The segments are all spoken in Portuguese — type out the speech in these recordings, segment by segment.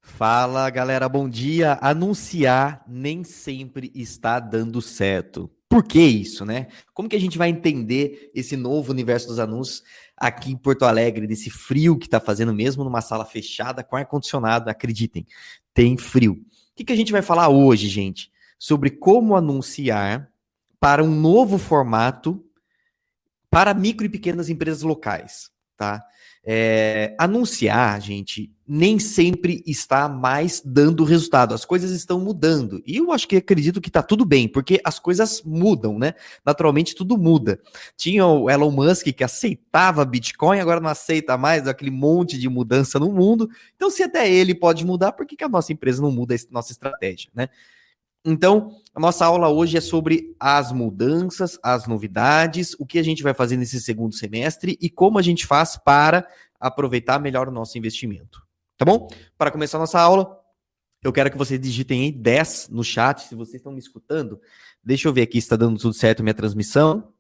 Fala, galera, bom dia. Anunciar nem sempre está dando certo. Por que isso, né? Como que a gente vai entender esse novo universo dos anúncios aqui em Porto Alegre, desse frio que está fazendo mesmo numa sala fechada com ar-condicionado? Acreditem, tem frio. O que a gente vai falar hoje, gente? Sobre como anunciar para um novo formato para micro e pequenas empresas locais, tá? Anunciar, gente, nem sempre está mais dando resultado. As coisas estão mudando. E eu acho que acredito que está tudo bem, porque as coisas mudam, né? Naturalmente, tudo muda. Tinha o Elon Musk que aceitava Bitcoin, agora não aceita mais aquele monte de mudança no mundo. Então, se até ele pode mudar, por que a nossa empresa não muda a nossa estratégia, né? Então, a nossa aula hoje é sobre as mudanças, as novidades, o que a gente vai fazer nesse segundo semestre e como a gente faz para aproveitar melhor o nosso investimento. Tá bom? Para começar a nossa aula, eu quero que vocês digitem aí 10 no chat, se vocês estão me escutando. Deixa eu ver aqui se está dando tudo certo a minha transmissão.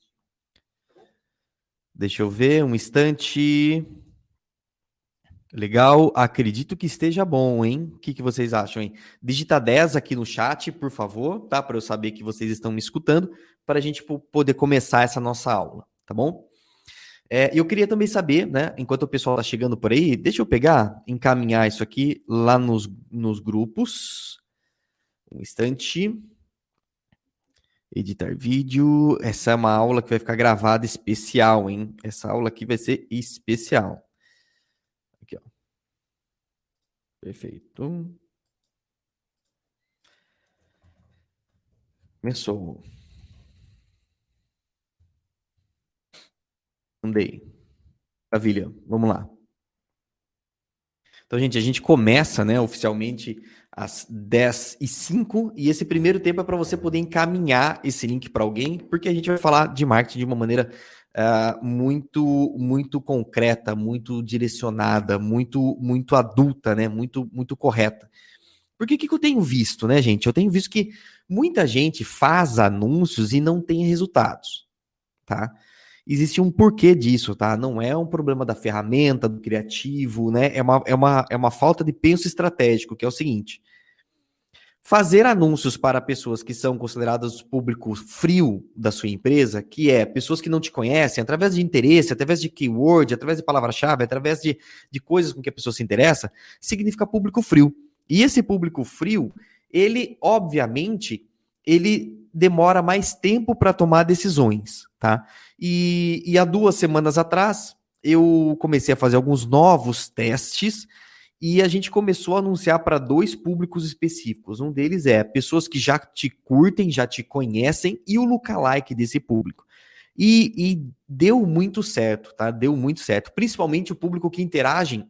Deixa eu ver, um instante. Legal, acredito que esteja bom, hein? O que vocês acham, hein? Digita 10 aqui no chat, por favor, tá? Para eu saber que vocês estão me escutando, para a gente poder começar essa nossa aula, tá bom? Eu queria também saber, né? Enquanto o pessoal tá chegando por aí, deixa eu pegar, encaminhar isso aqui lá nos grupos. Um instante. Editar vídeo. Essa é uma aula que vai ficar gravada especial, hein? Essa aula aqui vai ser especial. Aqui, ó. Perfeito. Começou. Andei. Maravilha. Vamos lá. Então, gente, a gente começa, né, oficialmente às 10h05 e esse primeiro tempo é para você poder encaminhar esse link para alguém, porque a gente vai falar de marketing de uma maneira muito concreta, muito direcionada, muito adulta, né, muito correta. Porque o que eu tenho visto, né, gente? Eu tenho visto que muita gente faz anúncios e não tem resultados, tá? Existe um porquê disso, tá? Não é um problema da ferramenta, do criativo, né? É uma falta de penso estratégico, que é o seguinte: fazer anúncios para pessoas que são consideradas público frio da sua empresa, que é pessoas que não te conhecem, através de interesse, através de keyword, através de palavra-chave, através de coisas com que a pessoa se interessa, significa público frio. E esse público frio, ele, obviamente, ele demora mais tempo para tomar decisões, tá? E há 2 semanas atrás, eu comecei a fazer alguns novos testes e a gente começou a anunciar para 2 públicos específicos. Um deles é pessoas que já te curtem, já te conhecem, e o lookalike desse público. E deu muito certo, tá? Deu muito certo. Principalmente o público que interagem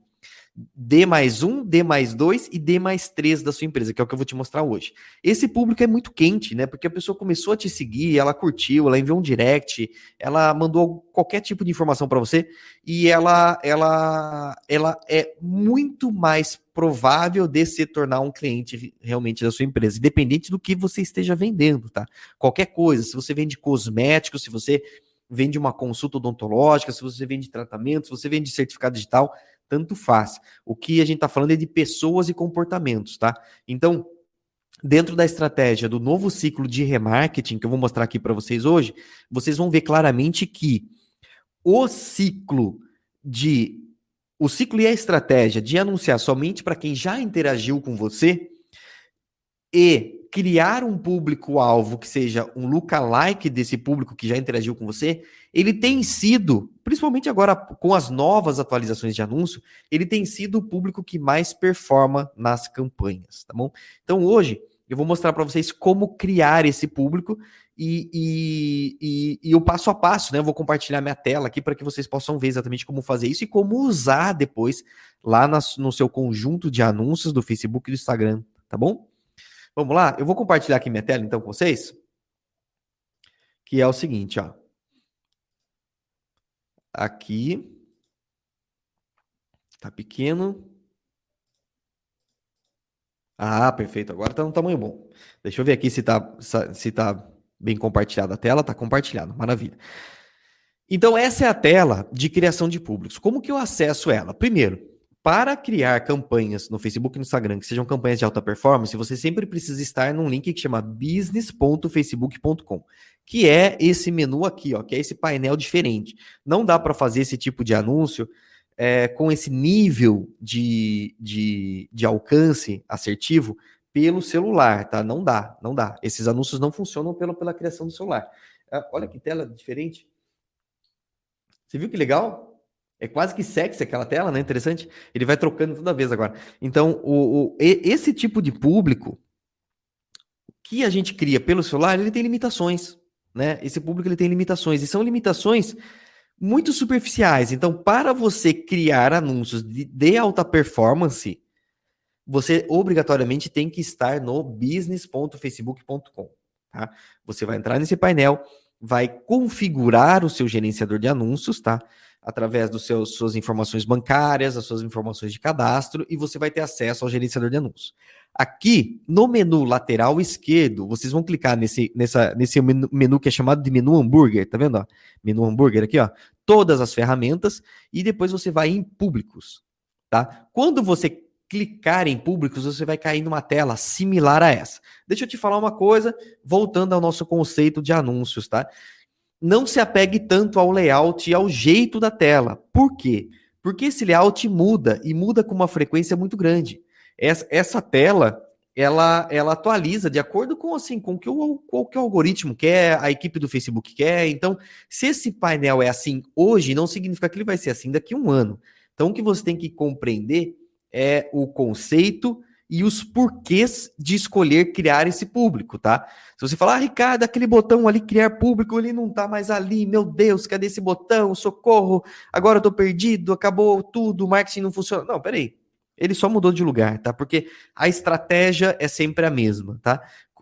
D+1, D+2 e D+3 da sua empresa, que é o que eu vou te mostrar hoje. Esse público é muito quente, né? Porque a pessoa começou a te seguir, ela curtiu, ela enviou um direct, ela mandou qualquer tipo de informação para você e ela é muito mais provável de se tornar um cliente realmente da sua empresa, independente do que você esteja vendendo, tá? Qualquer coisa, se você vende cosméticos, se você vende uma consulta odontológica, se você vende tratamento, se você vende certificado digital, tanto faz. O que a gente está falando é de pessoas e comportamentos, tá? Então, dentro da estratégia do novo ciclo de remarketing, que eu vou mostrar aqui para vocês hoje, vocês vão ver claramente que o ciclo e a estratégia de anunciar somente para quem já interagiu com você e criar um público-alvo que seja um lookalike desse público que já interagiu com você, ele tem sido, principalmente agora com as novas atualizações de anúncio, ele tem sido o público que mais performa nas campanhas, tá bom? Então hoje eu vou mostrar para vocês como criar esse público e o passo a passo, né? Eu vou compartilhar minha tela aqui para que vocês possam ver exatamente como fazer isso e como usar depois lá no seu conjunto de anúncios do Facebook e do Instagram, tá bom? Vamos lá? Eu vou compartilhar aqui minha tela, então, com vocês. Que é o seguinte, ó. Aqui. Tá pequeno. Ah, perfeito. Agora tá no tamanho bom. Deixa eu ver aqui se tá bem compartilhada a tela. Tá compartilhado. Maravilha. Então, essa é a tela de criação de públicos. Como que eu acesso ela? Primeiro, Para criar campanhas no Facebook e no Instagram, que sejam campanhas de alta performance, você sempre precisa estar num link que chama business.facebook.com, que é esse menu aqui, ó, que é esse painel diferente. Não dá para fazer esse tipo de anúncio com esse nível de alcance assertivo pelo celular, tá? Não dá. Esses anúncios não funcionam pela criação do celular. Olha que tela diferente. Você viu que legal? É quase que sexy aquela tela, né? Interessante. Ele vai trocando toda vez agora. Então, esse tipo de público que a gente cria pelo celular, ele tem limitações, né? Esse público ele tem limitações, e são limitações muito superficiais. Então, para você criar anúncios de alta performance, você obrigatoriamente tem que estar no business.facebook.com, tá? Você vai entrar nesse painel, vai configurar o seu gerenciador de anúncios, tá? Através das suas informações bancárias, as suas informações de cadastro, e você vai ter acesso ao gerenciador de anúncios. Aqui, no menu lateral esquerdo, vocês vão clicar nesse menu que é chamado de menu hambúrguer, tá vendo? Ó? Menu hambúrguer aqui, ó. Todas as ferramentas, e depois você vai em públicos, tá? Quando você clicar em públicos, você vai cair numa tela similar a essa. Deixa eu te falar uma coisa, voltando ao nosso conceito de anúncios, tá? Não se apegue tanto ao layout e ao jeito da tela. Por quê? Porque esse layout muda, e muda com uma frequência muito grande. Essa tela, ela atualiza de acordo com o que o algoritmo quer, a equipe do Facebook quer. Então, se esse painel é assim hoje, não significa que ele vai ser assim daqui a um ano. Então, o que você tem que compreender é o conceito e os porquês de escolher criar esse público, tá? Se você falar, Ricardo, aquele botão ali, criar público, ele não tá mais ali, meu Deus, cadê esse botão? Socorro, agora eu tô perdido, acabou tudo, o marketing não funciona. Não, peraí, ele só mudou de lugar, tá? Porque a estratégia é sempre a mesma, tá?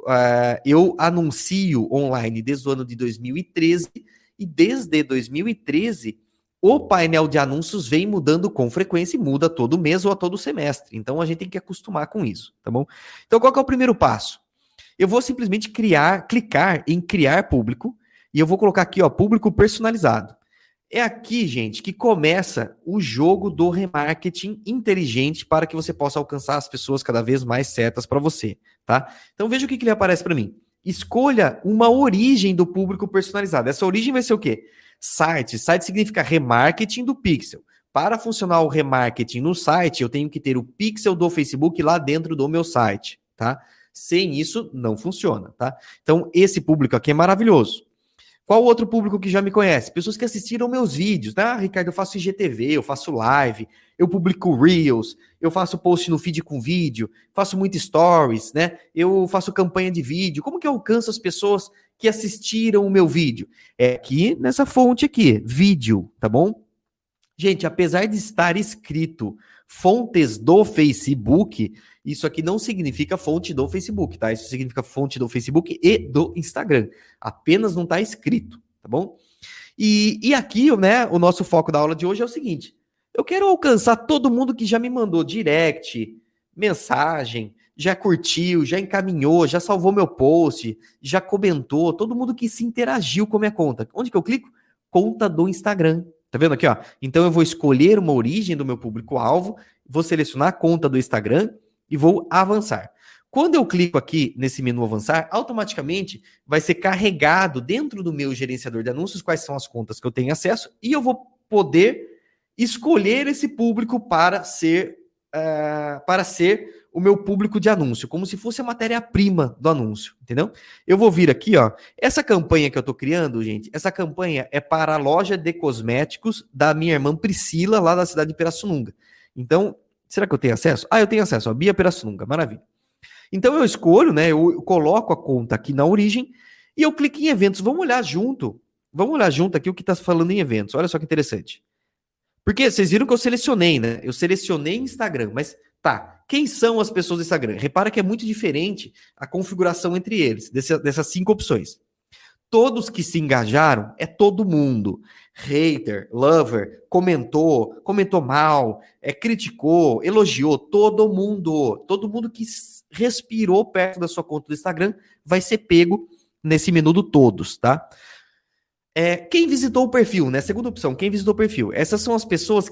Eu anuncio online desde o ano de 2013, e desde 2013 o painel de anúncios vem mudando com frequência, e muda todo mês ou a todo semestre. Então, a gente tem que acostumar com isso, tá bom? Então, qual que é o primeiro passo? Eu vou simplesmente clicar em criar público, e eu vou colocar aqui, ó, público personalizado. É aqui, gente, que começa o jogo do remarketing inteligente para que você possa alcançar as pessoas cada vez mais certas para você, tá? Então, veja o que ele aparece para mim. Escolha uma origem do público personalizado. Essa origem vai ser o quê? Site. Site significa remarketing do pixel. Para funcionar o remarketing no site, eu tenho que ter o pixel do Facebook lá dentro do meu site, tá? Sem isso, não funciona, tá? Então, esse público aqui é maravilhoso. Qual outro público que já me conhece? Pessoas que assistiram meus vídeos, tá? Ricardo, eu faço IGTV, eu faço live, eu publico Reels, eu faço post no feed com vídeo, faço muito stories, né? Eu faço campanha de vídeo. Como que eu alcanço as pessoas que assistiram o meu vídeo? É aqui nessa fonte aqui, vídeo, tá bom? Gente, apesar de estar escrito fontes do Facebook, isso aqui não significa fonte do Facebook, tá? Isso significa fonte do Facebook e do Instagram. Apenas não está escrito, tá bom? E aqui, né, o nosso foco da aula de hoje é o seguinte: eu quero alcançar todo mundo que já me mandou direct, mensagem, já curtiu, já encaminhou, já salvou meu post, já comentou, todo mundo que se interagiu com a minha conta. Onde que eu clico? Conta do Instagram. Tá vendo aqui, ó? Então eu vou escolher uma origem do meu público-alvo, vou selecionar a conta do Instagram e vou avançar. Quando eu clico aqui nesse menu avançar, automaticamente vai ser carregado dentro do meu gerenciador de anúncios quais são as contas que eu tenho acesso, e eu vou poder escolher esse público para ser o meu público de anúncio, como se fosse a matéria-prima do anúncio, entendeu? Eu vou vir aqui, ó, essa campanha que eu tô criando, gente, essa campanha é para a loja de cosméticos da minha irmã Priscila, lá da cidade de Pirassununga. Então, será que eu tenho acesso? Ah, eu tenho acesso, ó, Bia Pirassununga, maravilha. Então eu escolho, né, eu coloco a conta aqui na origem, e eu clico em eventos. Vamos olhar junto aqui o que tá falando em eventos, olha só que interessante. Porque vocês viram que eu selecionei, né? Eu selecionei Instagram, mas tá, quem são as pessoas do Instagram? Repara que é muito diferente a configuração entre eles, dessas 5 opções. Todos que se engajaram, é todo mundo. Hater, lover, comentou mal, criticou, elogiou, todo mundo que respirou perto da sua conta do Instagram vai ser pego nesse menu do todos, tá? Quem visitou o perfil, né? Segunda opção, quem visitou o perfil. Essas são as pessoas que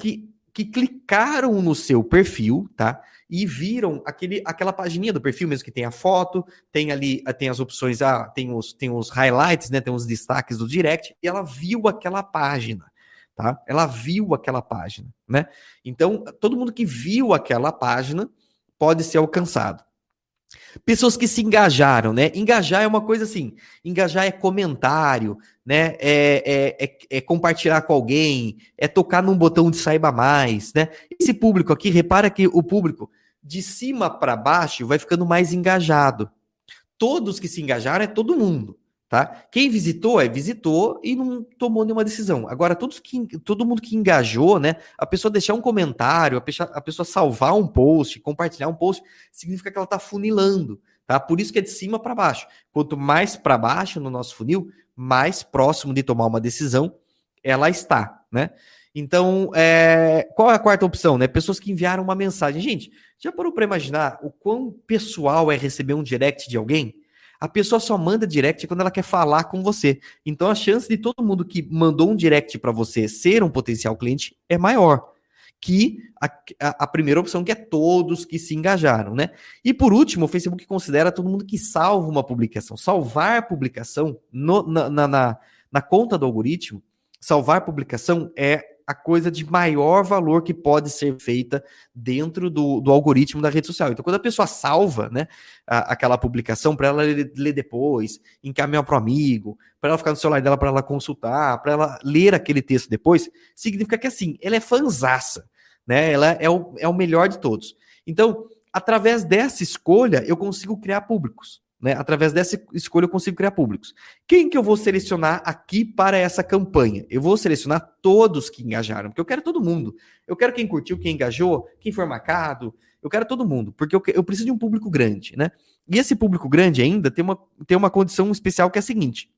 que clicaram no seu perfil, tá? E viram aquela pagininha do perfil mesmo que tem a foto, tem ali, tem as opções, tem os highlights, né? Tem os destaques do direct, e ela viu aquela página, tá? Ela viu aquela página, né? Então, todo mundo que viu aquela página pode ser alcançado. Pessoas que se engajaram, né? Engajar é uma coisa assim, engajar é comentário, né? É compartilhar com alguém, é tocar num botão de saiba mais, né? Esse público aqui, repara que o público de cima para baixo vai ficando mais engajado. Todos que se engajaram é todo mundo, tá? Quem visitou e não tomou nenhuma decisão. Agora, todo mundo que engajou, né? A pessoa deixar um comentário, a pessoa salvar um post, compartilhar um post, significa que ela está funilando, tá? Por isso que é de cima para baixo. Quanto mais para baixo no nosso funil, mais próximo de tomar uma decisão ela está, né? Então, qual é a quarta opção, né? Pessoas que enviaram uma mensagem. Gente, já parou para imaginar o quão pessoal é receber um direct de alguém? A pessoa só manda direct quando ela quer falar com você. Então, a chance de todo mundo que mandou um direct para você ser um potencial cliente é maior que a primeira opção, que é todos que se engajaram, né? E por último, o Facebook considera todo mundo que salva uma publicação. Salvar publicação na conta do algoritmo, salvar publicação é a coisa de maior valor que pode ser feita dentro do algoritmo da rede social. Então, quando a pessoa salva, né, aquela publicação para ela ler depois, encaminhar para o amigo, para ela ficar no celular dela, para ela consultar, para ela ler aquele texto depois, significa que assim, ela é fanzaça, né? Ela é o melhor de todos. Então, através dessa escolha, eu consigo criar públicos. Né? Através dessa escolha eu consigo criar públicos. Quem que eu vou selecionar aqui para essa campanha? Eu vou selecionar todos que engajaram, porque eu quero todo mundo. Eu quero quem curtiu, quem engajou, quem for marcado. Eu quero todo mundo, porque eu preciso de um público grande, né? E esse público grande ainda tem uma condição especial que é a seguinte.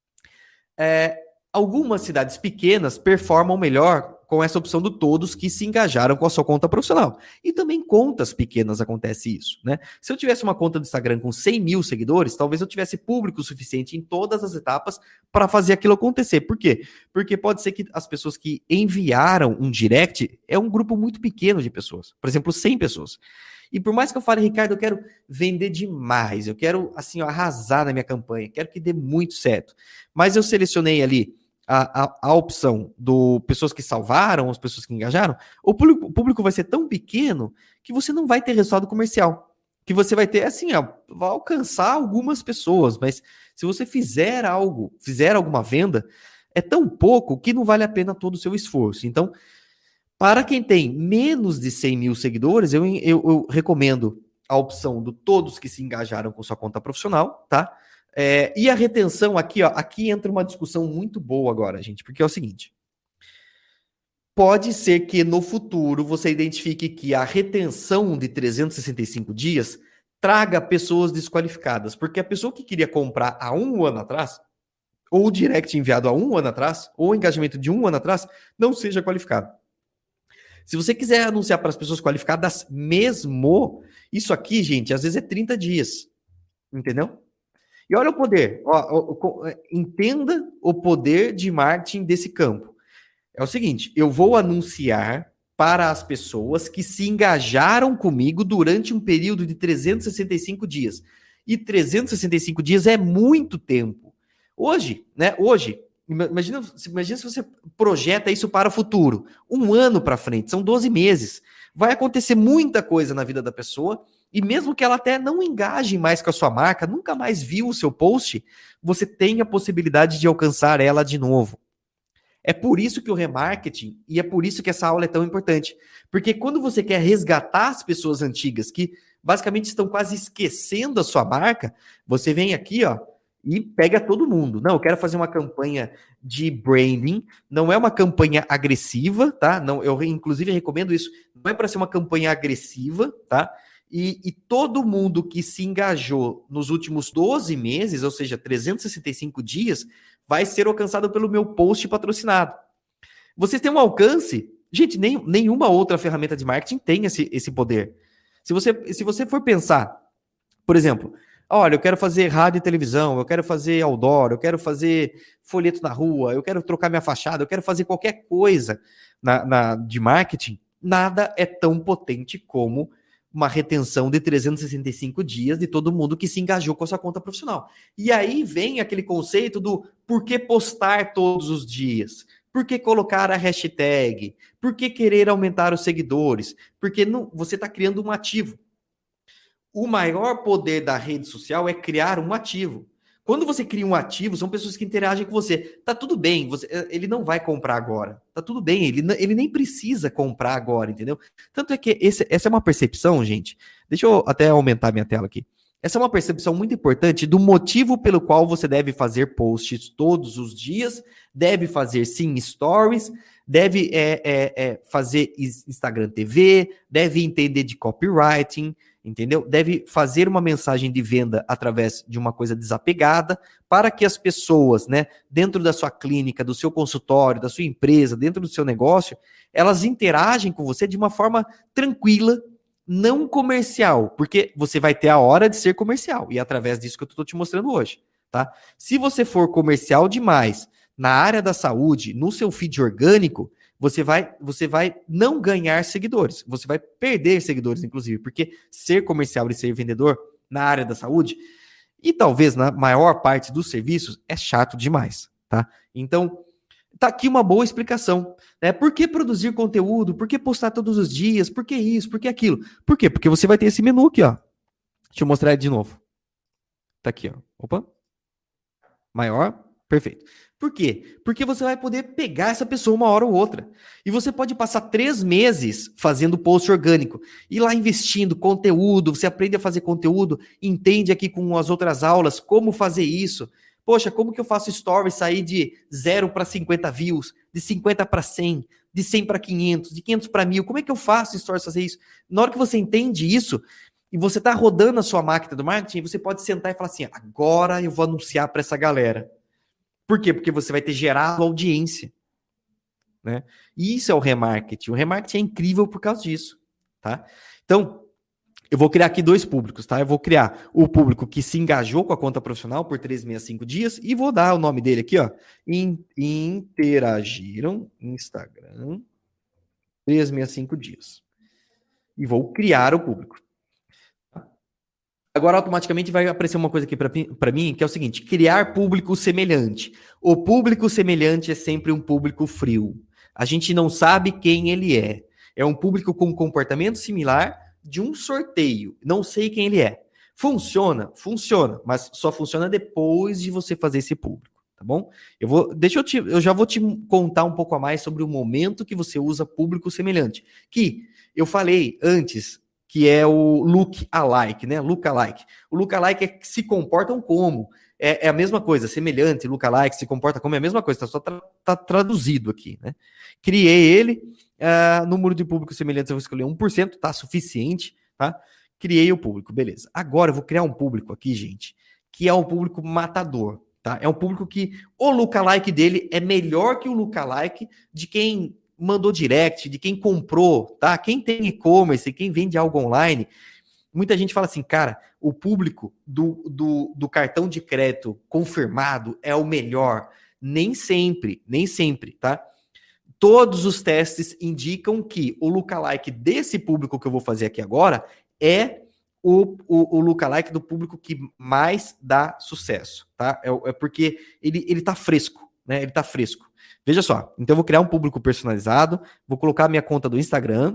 Algumas cidades pequenas performam melhor com essa opção do todos que se engajaram com a sua conta profissional. E também contas pequenas acontece isso, né? Se eu tivesse uma conta do Instagram com 100 mil seguidores, talvez eu tivesse público suficiente em todas as etapas para fazer aquilo acontecer. Por quê? Porque pode ser que as pessoas que enviaram um direct é um grupo muito pequeno de pessoas. Por exemplo, 100 pessoas. E por mais que eu fale, Ricardo, eu quero vender demais, eu quero, assim, arrasar na minha campanha, quero que dê muito certo. Mas eu selecionei ali a opção do pessoas que salvaram, as pessoas que engajaram, o público vai ser tão pequeno que você não vai ter resultado comercial. Que você vai ter, assim, vai alcançar algumas pessoas, mas se você fizer alguma venda, é tão pouco que não vale a pena todo o seu esforço. Então, para quem tem menos de 100 mil seguidores, eu recomendo a opção do todos que se engajaram com sua conta profissional, tá? E a retenção aqui, ó, aqui entra uma discussão muito boa agora, gente, porque é o seguinte. Pode ser que no futuro você identifique que a retenção de 365 dias traga pessoas desqualificadas, porque a pessoa que queria comprar há um ano atrás, ou o direct enviado há um ano atrás, ou o engajamento de um ano atrás, não seja qualificado. Se você quiser anunciar para as pessoas qualificadas mesmo, isso aqui, gente, às vezes é 30 dias, entendeu? E olha o poder, entenda o poder de marketing desse campo. É o seguinte, eu vou anunciar para as pessoas que se engajaram comigo durante um período de 365 dias. E 365 dias é muito tempo. Hoje, imagina se você projeta isso para o futuro. Um ano para frente, são 12 meses. Vai acontecer muita coisa na vida da pessoa. E mesmo que ela até não engaje mais com a sua marca, nunca mais viu o seu post, você tem a possibilidade de alcançar ela de novo. É por isso que o remarketing, e é por isso que essa aula é tão importante. Porque quando você quer resgatar as pessoas antigas que basicamente estão quase esquecendo a sua marca, você vem aqui, ó, e pega todo mundo. Não, eu quero fazer uma campanha de branding, não é uma campanha agressiva, tá? Não, eu inclusive recomendo isso, não é para ser uma campanha agressiva, tá? E todo mundo que se engajou nos últimos 12 meses, ou seja, 365 dias, vai ser alcançado pelo meu post patrocinado. Vocês têm um alcance? Gente, nenhuma outra ferramenta de marketing tem esse poder. Se você for pensar, por exemplo, olha, eu quero fazer rádio e televisão, eu quero fazer outdoor, eu quero fazer folheto na rua, eu quero trocar minha fachada, eu quero fazer qualquer coisa. de marketing, nada é tão potente como uma retenção de 365 dias de todo mundo que se engajou com a sua conta profissional. E aí vem aquele conceito do por que postar todos os dias? Por que colocar a hashtag? Por que querer aumentar os seguidores? Porque não, você está criando um ativo. O maior poder da rede social é criar um ativo. Quando você cria um ativo, são pessoas que interagem com você. Tá tudo bem, ele não vai comprar agora. Tá tudo bem, ele nem precisa comprar agora, entendeu? Tanto é que essa é uma percepção, gente. Deixa eu até aumentar minha tela aqui. Essa é uma percepção muito importante do motivo pelo qual você deve fazer posts todos os dias, deve fazer, sim, stories, deve fazer Instagram TV, deve entender de copywriting, entendeu? Deve fazer uma mensagem de venda através de uma coisa desapegada para que as pessoas, né, dentro da sua clínica, do seu consultório, da sua empresa, dentro do seu negócio, elas interagem com você de uma forma tranquila, não comercial, porque você vai ter a hora de ser comercial, e é através disso que eu estou te mostrando hoje, tá? Se você for comercial demais na área da saúde, no seu feed orgânico, você vai não ganhar seguidores, você vai perder seguidores, inclusive, porque ser comercial e ser vendedor na área da saúde, e talvez na maior parte dos serviços, é chato demais, tá? Então, tá aqui uma boa explicação, né? Por que produzir conteúdo? Por que postar todos os dias? Por que isso? Por que aquilo? Por quê? Porque você vai ter esse menu aqui, ó. Deixa eu mostrar ele de novo. Tá aqui, ó. Opa. Maior. Perfeito. Por quê? Porque você vai poder pegar essa pessoa uma hora ou outra. E você pode passar 3 meses fazendo post orgânico. Ir lá investindo conteúdo, você aprende a fazer conteúdo, entende aqui com as outras aulas como fazer isso. Poxa, como que eu faço stories sair de 0 para 50 views, de 50 para 100, de 100 para 500, de 500 para 1000? Como é que eu faço stories fazer isso? Na hora que você entende isso, e você está rodando a sua máquina do marketing, você pode sentar e falar assim, agora eu vou anunciar para essa galera. Por quê? Porque você vai ter gerado audiência, né? E isso é o remarketing. O remarketing é incrível por causa disso, tá? Então, eu vou criar aqui 2 públicos, tá? Eu vou criar o público que se engajou com a conta profissional por 365 dias e vou dar o nome dele aqui, ó. Interagiram Instagram 365 dias. E vou criar o público. Agora, automaticamente vai aparecer uma coisa aqui para mim, que é o seguinte, criar público semelhante. O público semelhante é sempre um público frio. A gente não sabe quem ele é. É um público com comportamento similar de um sorteio. Não sei quem ele é. Funciona? Funciona, mas só funciona depois de você fazer esse público, tá bom? Eu já vou te contar um pouco a mais sobre o momento que você usa público semelhante. Que eu falei antes, que é o look-alike, né? Look-alike. O look-alike é que se comportam como. É a mesma coisa, semelhante, look-alike, se comporta como, é a mesma coisa, só tá traduzido aqui, né? Criei ele, número de público semelhante, eu vou escolher 1%, tá suficiente, tá? Criei o público, beleza. Agora eu vou criar um público aqui, gente, que é um público matador, tá? É um público que o look-alike dele é melhor que o look-alike de quem mandou direct, de quem comprou, tá? Quem tem e-commerce, quem vende algo online, muita gente fala assim, cara, o público do cartão de crédito confirmado é o melhor. Nem sempre, tá? Todos os testes indicam que o lookalike desse público que eu vou fazer aqui agora é o lookalike do público que mais dá sucesso, tá? É porque ele tá fresco, né? Ele tá fresco. Veja só, então eu vou criar um público personalizado, vou colocar a minha conta do Instagram,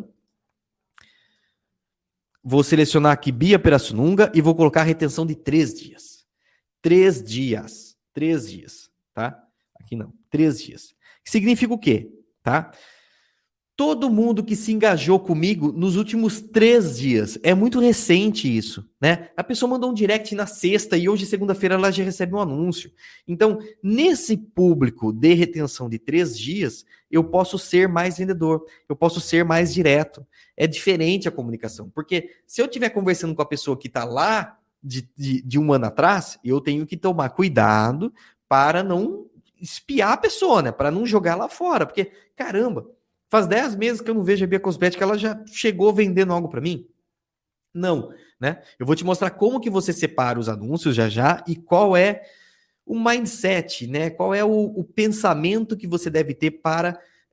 vou selecionar aqui Bia Pirassununga e vou colocar a retenção de 3 dias. 3 dias, tá? Aqui não, 3 dias. Significa o quê, tá? Todo mundo que se engajou comigo nos últimos 3 dias. É muito recente isso, né? A pessoa mandou um direct na sexta e hoje, segunda-feira, ela já recebe um anúncio. Então, nesse público de retenção de 3 dias, eu posso ser mais vendedor, eu posso ser mais direto. É diferente a comunicação, porque se eu estiver conversando com a pessoa que está lá de um ano atrás, eu tenho que tomar cuidado para não espiar a pessoa, né? Para não jogar lá fora, porque, caramba, faz 10 meses que eu não vejo a Bia Cosmética, ela já chegou vendendo algo para mim? Não, né? Eu vou te mostrar como que você separa os anúncios já e qual é o mindset, né? Qual é o pensamento que você deve ter para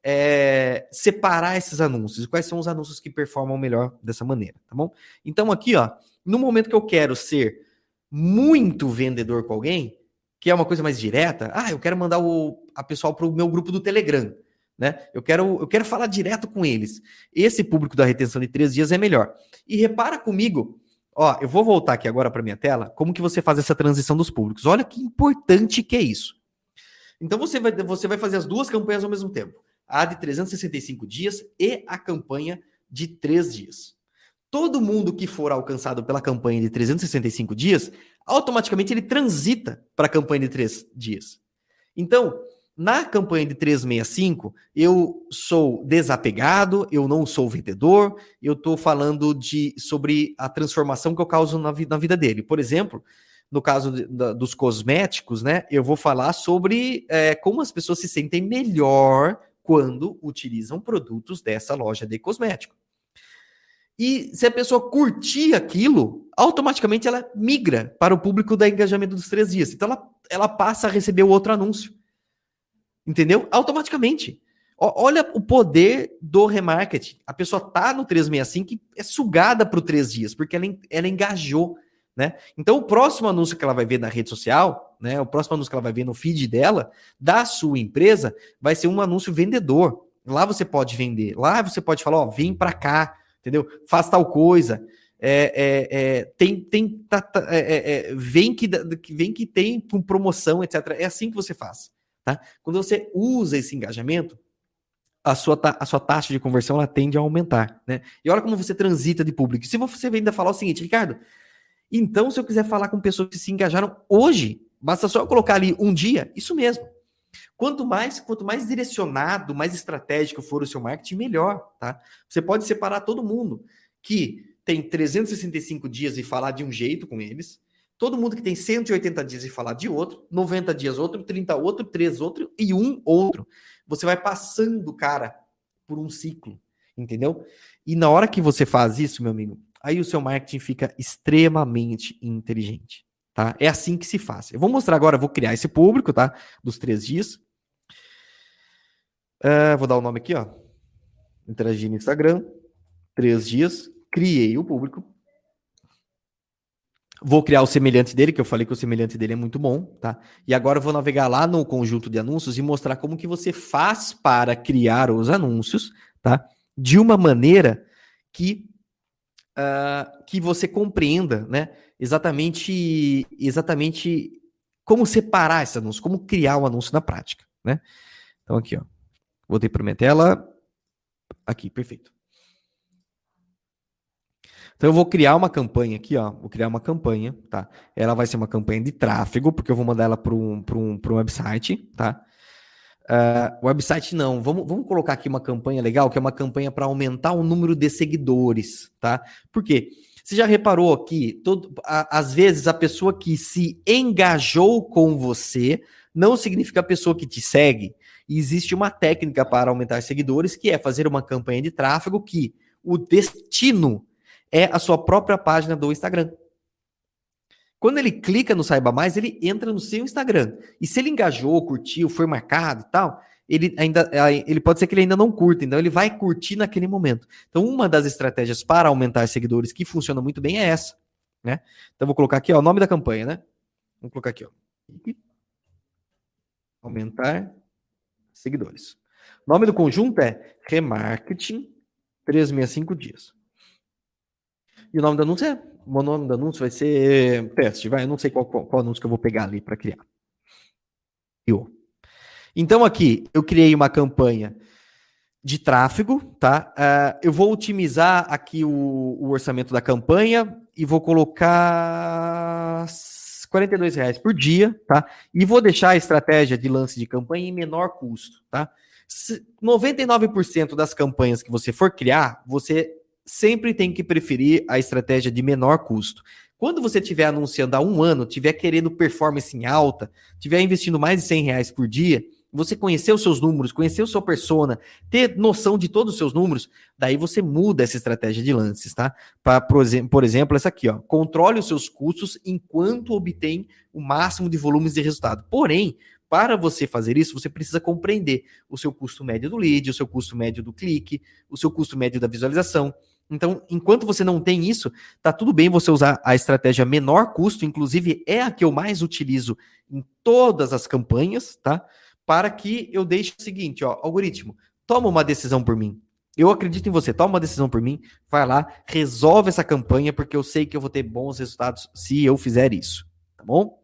separar esses anúncios. Quais são os anúncios que performam melhor dessa maneira, tá bom? Então aqui, ó, no momento que eu quero ser muito vendedor com alguém, que é uma coisa mais direta, eu quero mandar a pessoal para o meu grupo do Telegram, né? Eu quero falar direto com eles. Esse público da retenção de 3 dias é melhor. E repara comigo, ó, eu vou voltar aqui agora para minha tela, como que você faz essa transição dos públicos. Olha que importante que é isso. Então você vai fazer as duas campanhas ao mesmo tempo. A de 365 dias e a campanha de 3 dias. Todo mundo que for alcançado pela campanha de 365 dias, automaticamente ele transita para a campanha de 3 dias. Então, na campanha de 365, eu sou desapegado, eu não sou vendedor, eu estou falando sobre a transformação que eu causo na vida dele. Por exemplo, no caso dos cosméticos, né, eu vou falar sobre como as pessoas se sentem melhor quando utilizam produtos dessa loja de cosmético. E se a pessoa curtir aquilo, automaticamente ela migra para o público do engajamento dos 3 dias. Então ela passa a receber o outro anúncio. Entendeu? Automaticamente. Olha o poder do remarketing. A pessoa tá no 365 e é sugada para o 3 dias, porque ela engajou, né? Então o próximo anúncio que ela vai ver na rede social, né? O próximo anúncio que ela vai ver no feed dela, da sua empresa, vai ser um anúncio vendedor. Lá você pode vender. Lá você pode falar, ó, vem para cá. Entendeu? Faz tal coisa. Vem que tem promoção, etc. É assim que você faz. Tá? Quando você usa esse engajamento, a sua taxa de conversão ela tende a aumentar. Né? E olha como você transita de público. Se você ainda falar o seguinte, Ricardo, então se eu quiser falar com pessoas que se engajaram hoje, basta só eu colocar ali um dia, isso mesmo. Quanto mais direcionado, mais estratégico for o seu marketing, melhor, tá? Você pode separar todo mundo que tem 365 dias e falar de um jeito com eles, todo mundo que tem 180 dias e falar de outro, 90 dias outro, 30 outro, 3 outro e um outro. Você vai passando, cara, por um ciclo, entendeu? E na hora que você faz isso, meu amigo, aí o seu marketing fica extremamente inteligente. Tá? É assim que se faz. Eu vou mostrar agora, vou criar esse público, tá? Dos 3 dias. Vou dar o nome aqui, ó. Interagir no Instagram. 3 dias. Criei o público. Vou criar o semelhante dele, que eu falei que o semelhante dele é muito bom, tá? E agora eu vou navegar lá no conjunto de anúncios e mostrar como que você faz para criar os anúncios, tá? De uma maneira que você compreenda, né? Exatamente como separar esse anúncio, como criar o anúncio na prática, né? Então aqui, ó, voltei para minha tela, aqui, perfeito. Então eu vou criar uma campanha aqui, ó, vou criar uma campanha, tá? Ela vai ser uma campanha de tráfego, porque eu vou mandar ela para um website, tá? Website não, vamos colocar aqui uma campanha legal, que é uma campanha para aumentar o número de seguidores, tá? Por quê? Você já reparou aqui, às vezes a pessoa que se engajou com você não significa a pessoa que te segue. E existe uma técnica para aumentar seguidores, que é fazer uma campanha de tráfego que o destino é a sua própria página do Instagram. Quando ele clica no Saiba Mais, ele entra no seu Instagram. E se ele engajou, curtiu, foi marcado e tal, ele pode ser que ele ainda não curta, então ele vai curtir naquele momento. Então, uma das estratégias para aumentar seguidores que funciona muito bem é essa, né? Então, vou colocar aqui, ó, o nome da campanha, né? Vamos colocar aqui, ó. Aumentar seguidores. O nome do conjunto é Remarketing 365 dias. E o nome do anúncio vai ser teste, vai, eu não sei qual anúncio que eu vou pegar ali para criar. Então aqui, eu criei uma campanha de tráfego, tá? Eu vou otimizar aqui o orçamento da campanha e vou colocar R$42 por dia, tá? E vou deixar a estratégia de lance de campanha em menor custo, tá? 99% das campanhas que você for criar, você sempre tem que preferir a estratégia de menor custo. Quando você estiver anunciando há 1 ano, estiver querendo performance em alta, estiver investindo mais de R$100 por dia, você conhecer os seus números, conhecer o seu persona, ter noção de todos os seus números, daí você muda essa estratégia de lances, tá? Por exemplo, essa aqui, ó. Controle os seus custos enquanto obtém o máximo de volumes de resultado. Porém, para você fazer isso, você precisa compreender o seu custo médio do lead, o seu custo médio do clique, o seu custo médio da visualização. Então, enquanto você não tem isso, tá tudo bem você usar a estratégia menor custo, inclusive é a que eu mais utilizo em todas as campanhas, tá? Para que eu deixe o seguinte, ó, algoritmo, toma uma decisão por mim. Eu acredito em você, toma uma decisão por mim, vai lá, resolve essa campanha, porque eu sei que eu vou ter bons resultados se eu fizer isso, tá bom?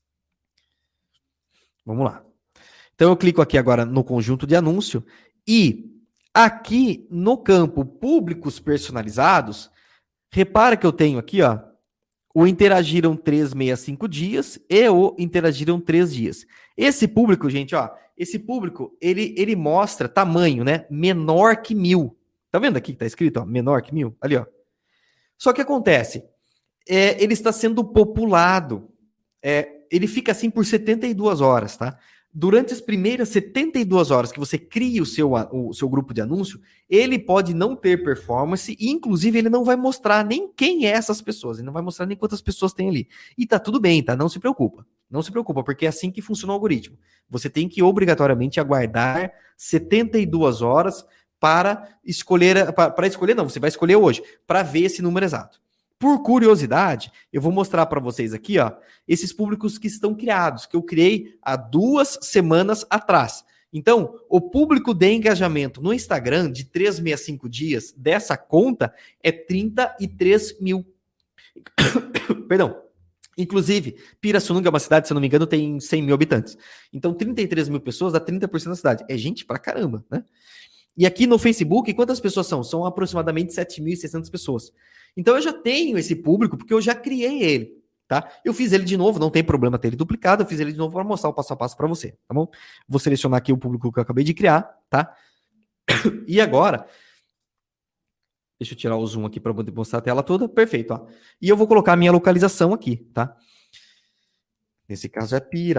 Vamos lá. Então eu clico aqui agora no conjunto de anúncio e aqui no campo públicos personalizados, repara que eu tenho aqui, ó, o interagiram 365 dias e o interagiram 3 dias. Esse público, gente, ó, esse público, ele mostra tamanho, né? Menor que 1000. Tá vendo aqui que tá escrito, ó, menor que 1000? Ali, ó. Só que acontece, ele está sendo populado, ele fica assim por 72 horas, tá? Durante as primeiras 72 horas que você cria o seu grupo de anúncio, ele pode não ter performance e, inclusive, ele não vai mostrar nem quem é essas pessoas, ele não vai mostrar nem quantas pessoas tem ali. E tá tudo bem, tá? Não se preocupa. Não se preocupa, porque é assim que funciona o algoritmo. Você tem que obrigatoriamente aguardar 72 horas para escolher, para escolher não, você vai escolher hoje, para ver esse número exato. Por curiosidade, eu vou mostrar para vocês aqui, ó, esses públicos que estão criados, que eu criei há 2 semanas atrás. Então, o público de engajamento no Instagram de 365 dias dessa conta é 33 mil. Perdão. Inclusive, Pirassununga é uma cidade, se eu não me engano, tem 100 mil habitantes. Então, 33 mil pessoas dá 30% da cidade. É gente pra caramba, né? E aqui no Facebook, quantas pessoas são? São aproximadamente 7.600 pessoas. Então eu já tenho esse público, porque eu já criei ele, tá? Eu fiz ele de novo, não tem problema ter ele duplicado, eu fiz ele de novo para mostrar o passo a passo para você, tá bom? Vou selecionar aqui o público que eu acabei de criar, tá? E agora, deixa eu tirar o zoom aqui para poder mostrar a tela toda, perfeito, ó. E eu vou colocar a minha localização aqui, tá? Nesse caso é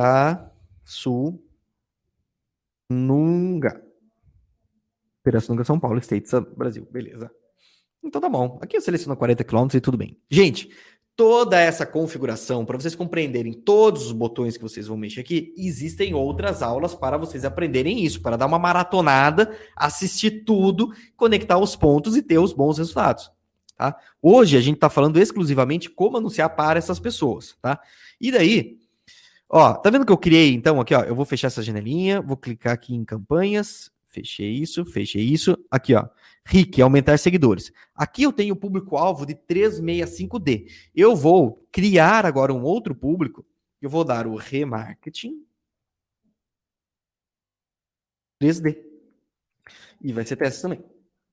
Pirassununga. Pirassununga, São Paulo, State, Brasil, beleza. Então tá bom. Aqui eu seleciono 40 km e tudo bem. Gente, toda essa configuração, para vocês compreenderem todos os botões que vocês vão mexer aqui, existem outras aulas para vocês aprenderem isso, para dar uma maratonada, assistir tudo, conectar os pontos e ter os bons resultados. Tá? Hoje a gente está falando exclusivamente como anunciar para essas pessoas. Tá? E daí, ó, tá vendo que eu criei, então, aqui, ó, eu vou fechar essa janelinha, vou clicar aqui em campanhas, fechei isso, aqui, ó, RIC, aumentar seguidores. Aqui eu tenho o público-alvo de 365D. Eu vou criar agora um outro público, eu vou dar o remarketing 3D. E vai ser teste também.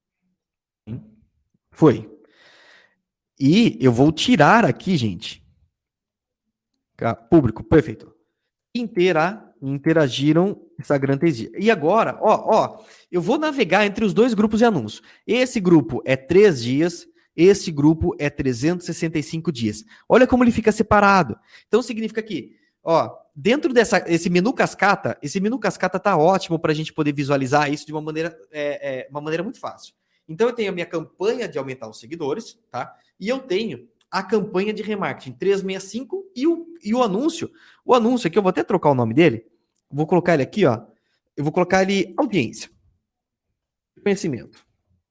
Foi. E eu vou tirar aqui, gente, público, perfeito. Interagiram Instagram 3 dias. E agora, ó, eu vou navegar entre os dois grupos de anúncios. Esse grupo é 3 dias, esse grupo é 365 dias. Olha como ele fica separado. Então significa que, ó, dentro esse menu cascata tá ótimo para a gente poder visualizar isso de uma maneira muito fácil. Então eu tenho a minha campanha de aumentar os seguidores, tá? E eu tenho a campanha de remarketing 365 e o anúncio. O anúncio aqui, eu vou até trocar o nome dele. Vou colocar ele aqui, ó. Eu vou colocar ele audiência. Conhecimento.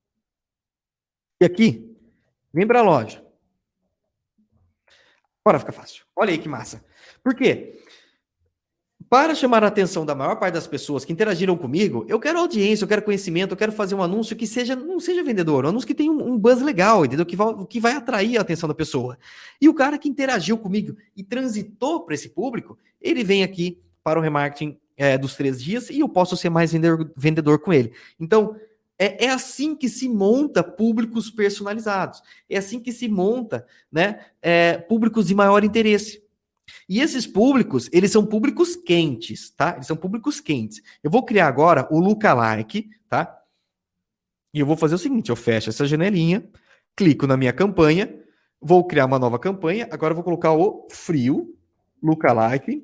E aqui, vem para a loja. Agora fica fácil. Olha aí que massa. Por quê? Para chamar a atenção da maior parte das pessoas que interagiram comigo, eu quero audiência, eu quero conhecimento, eu quero fazer um anúncio que não seja vendedor, um anúncio que tenha um buzz legal, entendeu? Que vai atrair a atenção da pessoa. E o cara que interagiu comigo e transitou para esse público, ele vem aqui para o remarketing dos 3 dias e eu posso ser mais vendedor com ele. Então, é assim que se monta públicos personalizados. É assim que se monta, né, públicos de maior interesse. E esses públicos, eles são públicos quentes, tá? Eles são públicos quentes. Eu vou criar agora o lookalike, tá? E eu vou fazer o seguinte, eu fecho essa janelinha, clico na minha campanha, vou criar uma nova campanha, agora eu vou colocar o frio, lookalike,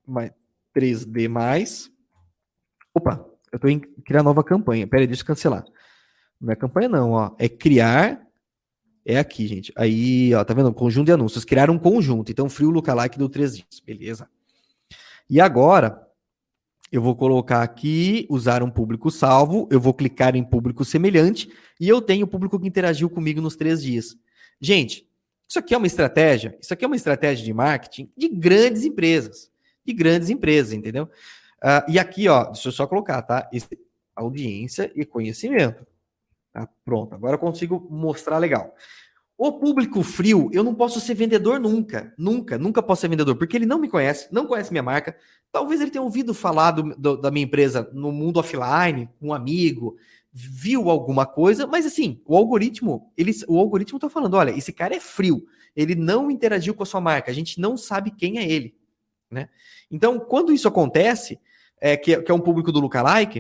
3D+. Opa, eu tô em criar nova campanha. Pera aí, deixa eu cancelar. Não é campanha não, ó. É criar... É aqui, gente. Aí, ó, tá vendo? Conjunto de anúncios. Criaram um conjunto. Então, frio lookalike do 3 dias. Beleza. E agora, Eu vou colocar aqui, usar um público salvo, eu vou clicar em público semelhante e eu tenho o público que interagiu comigo nos 3 dias. Gente, isso aqui é uma estratégia de marketing de grandes empresas, entendeu? E aqui, ó, deixa eu só colocar, tá? Audiência e conhecimento. Tá? Pronto, agora eu consigo mostrar legal. O público frio, eu não posso ser vendedor nunca posso ser vendedor, porque ele não me conhece, não conhece minha marca. Talvez ele tenha ouvido falar da minha empresa no mundo offline, com um amigo, viu alguma coisa, mas assim, o algoritmo tá falando, olha, esse cara é frio, ele não interagiu com a sua marca, a gente não sabe quem é ele, né? Então, quando isso acontece, que é um público do lookalike,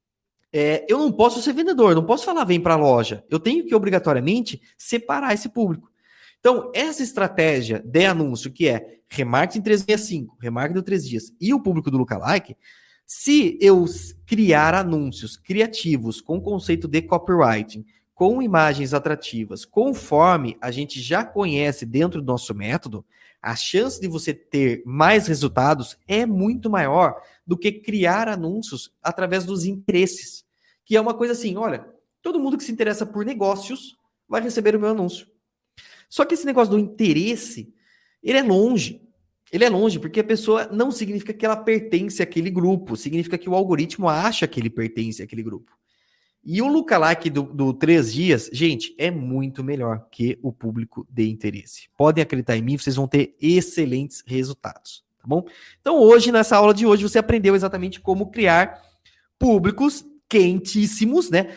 eu não posso ser vendedor, não posso falar vem para a loja. Eu tenho que obrigatoriamente separar esse público. Então, essa estratégia de anúncio, que é remarketing 365, remarketing de 3 dias e o público do lookalike, se eu criar anúncios criativos com conceito de copywriting, com imagens atrativas, conforme a gente já conhece dentro do nosso método, a chance de você ter mais resultados é muito maior do que criar anúncios através dos interesses. Que é uma coisa assim, olha, todo mundo que se interessa por negócios vai receber o meu anúncio. Só que esse negócio do interesse, ele é longe. Ele é longe, porque a pessoa não significa que ela pertence àquele grupo, significa que o algoritmo acha que ele pertence àquele grupo. E o lookalike do 3 dias, gente, é muito melhor que o público de interesse. Podem acreditar em mim, vocês vão ter excelentes resultados, tá bom? Então hoje, nessa aula de hoje, você aprendeu exatamente como criar públicos quentíssimos, né?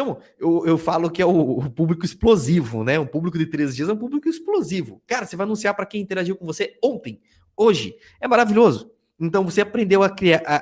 Eu falo que é o público explosivo, né? Um público de 3 dias é um público explosivo. Cara, você vai anunciar para quem interagiu com você ontem, hoje. É maravilhoso. Então você aprendeu a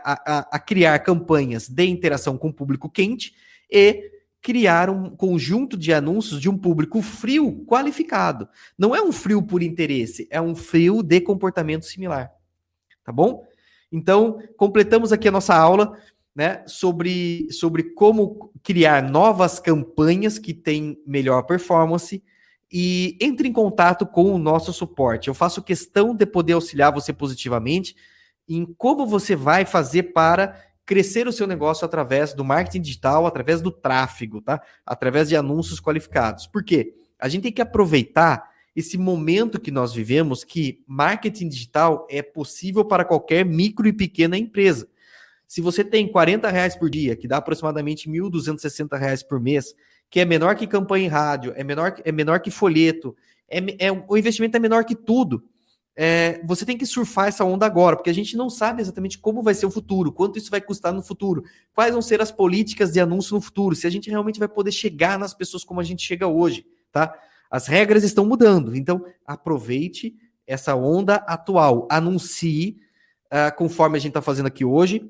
criar campanhas de interação com o público quente e criar um conjunto de anúncios de um público frio qualificado. Não é um frio por interesse, é um frio de comportamento similar. Tá bom? Então, completamos aqui a nossa aula, né, sobre como criar novas campanhas que têm melhor performance, e entre em contato com o nosso suporte. Eu faço questão de poder auxiliar você positivamente em como você vai fazer para crescer o seu negócio através do marketing digital, através do tráfego, tá? Através de anúncios qualificados. Por quê? A gente tem que aproveitar esse momento que nós vivemos, que marketing digital é possível para qualquer micro e pequena empresa. Se você tem R$40 por dia, que dá aproximadamente R$1.260 por mês, que é menor que campanha em rádio, é menor que folheto, o investimento é menor que tudo. Você tem que surfar essa onda agora, porque a gente não sabe exatamente como vai ser o futuro, quanto isso vai custar no futuro, quais vão ser as políticas de anúncio no futuro, se a gente realmente vai poder chegar nas pessoas como a gente chega hoje, tá? As regras estão mudando, então aproveite essa onda atual, anuncie conforme a gente está fazendo aqui hoje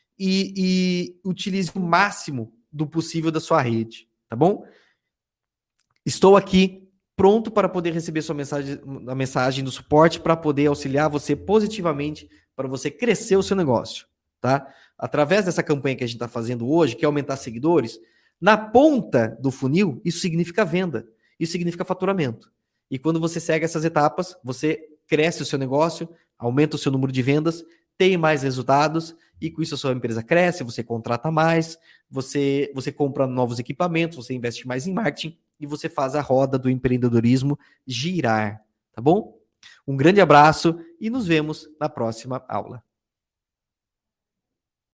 e utilize o máximo do possível da sua rede, tá bom? Estou aqui pronto para poder receber a mensagem do suporte para poder auxiliar você positivamente para você crescer o seu negócio, tá? Através dessa campanha que a gente está fazendo hoje, que é aumentar seguidores, na ponta do funil, isso significa venda, isso significa faturamento. E quando você segue essas etapas, você cresce o seu negócio, aumenta o seu número de vendas, tem mais resultados e com isso a sua empresa cresce, você contrata mais, você compra novos equipamentos, você investe mais em marketing e você faz a roda do empreendedorismo girar, tá bom? Um grande abraço e nos vemos na próxima aula.